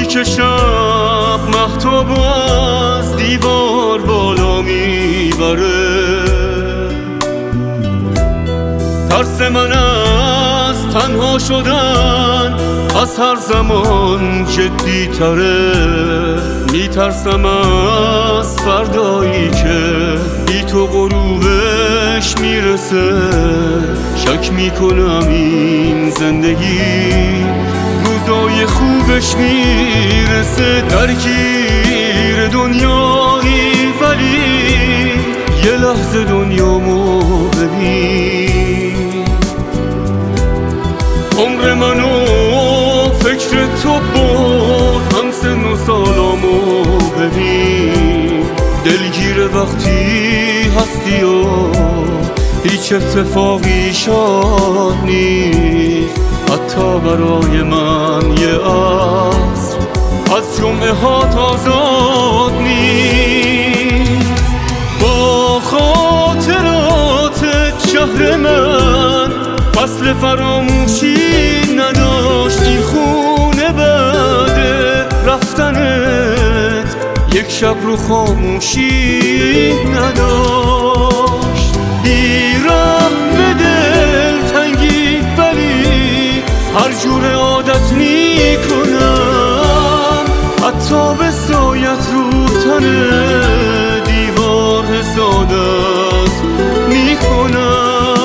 که شب مهتاب از دیوار بالا میبره. ترس من از تنها شدن از هر زمان جدی تره. میترسم از فردایی که بی تو غروبش میرسه. شک میکنم این زندگی روزای خوبش میرسه. درگیر دنیایی ولی یه لحظه دنیامو ببین. عمر منو فکر تو برد، هم سن و سالامو ببین. دلگیر وقتی هستی و هیچ اتفاقی شاد نیست. حتی برای من یه عصر از جمعه هات آزاد نیست. با خاطرات شهر من فصل فراموشی نداشت. این خونه بعد رفتنت یک شب رو خاموشی نداشت. بیرحم به دل تنگی ولی هر جور عادت میکنم. حتی به سایت رو تن دیوار حسادت میکنم.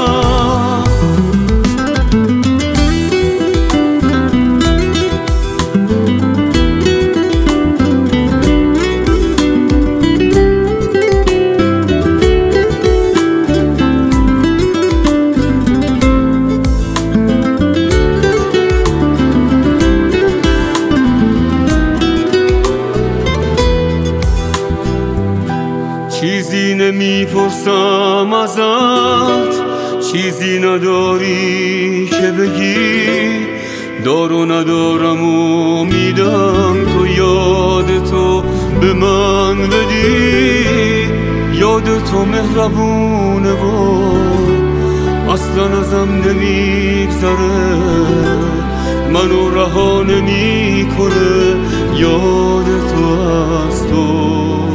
چیزی نمیپرسم ازت، چیزی نداری که بگی. دار و ندارم و میدم تو یاد تو به من بدی. یاد تو مهربونه و اصلا ازم نمیگذره. منو رها نمیکنه. یاد تو از تو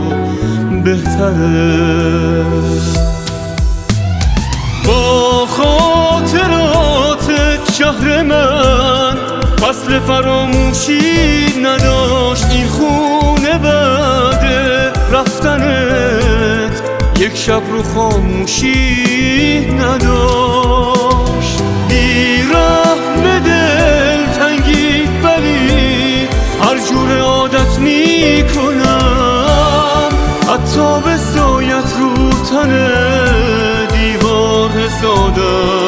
بهتره. با خاطرات شهر من فصل فراموشی نداشت. این خونه بعد رفتنت یک شب رو خاموشی نداشت. بیرحم به دل تنگی ولی هر جور عادت میکنم. حتی به سایت رو تن دیوار حسادت